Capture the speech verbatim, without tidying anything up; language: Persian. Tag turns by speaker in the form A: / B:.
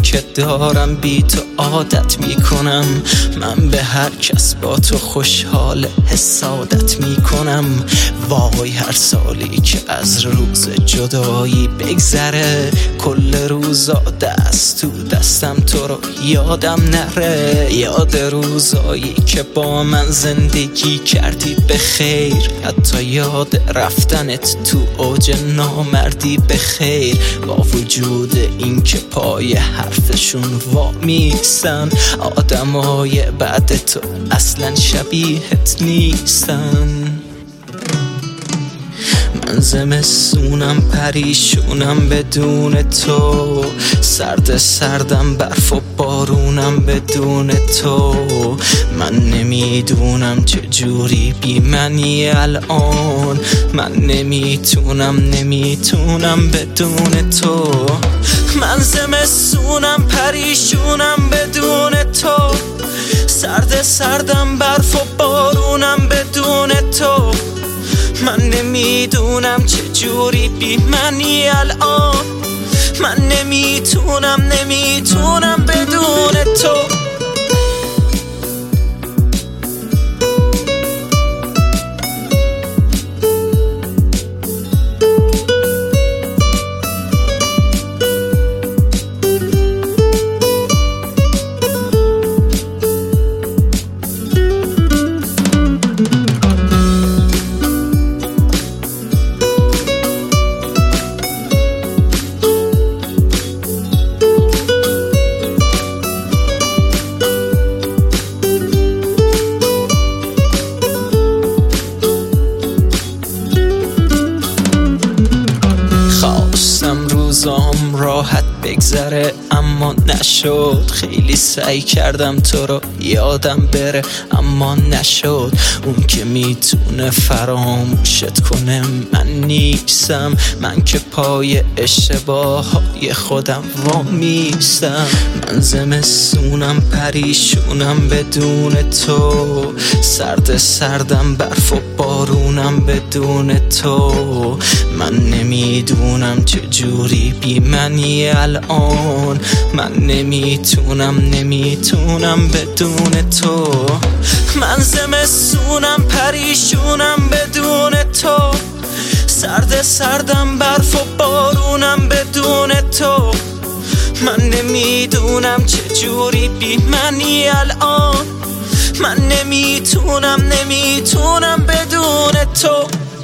A: که دارم بی تو عادت میکنم. من به هر کس با تو خوشحال حسادت میکنم. وای هر سالی که از روز جدایی بگذره، کل روزا دست تو دستم تو رو یادم نره. یاد روزایی که با من زندگی کردی به خیر، حتی یاد رفتنت تو اوج نامردی به خیر. با وجود این که پای حرفشون وامیستن، آدمای بعد تو اصلا شبیهت نیستن. من زمستونم پریشونم بدون تو، سرد سردم برف و بارونم بدون تو. من نمیدونم چجوری بی منی الان، من نمیتونم نمیتونم بدون تو. من زمستونم پریشونم بدون تو، سرد سردم برف و بارونم بدون تو. من نمیدونم چجوری بی منی الان، من نمیتونم نمیتونم بدون تو. روزام راحت بگذره اما نشد. خیلی سعی کردم تو رو یادم بره اما نشد. اون که میتونه فراموشت کنه من نیستم، من که پای اشتباههای خودم وامیستم. من زمستونم پریشونم بدون تو، سرد سردم برف و بارونم بدون تو. من نمیدونم چجوری بی منی الان، من نمیتونم نمیتونم بدون تو. من زمستونم پریشونم بدون تو، سرد سردم برف و بارونم بدون تو. من نمیدونم چجوری بی منی الان، من نمیتونم نمیتونم بدون تو.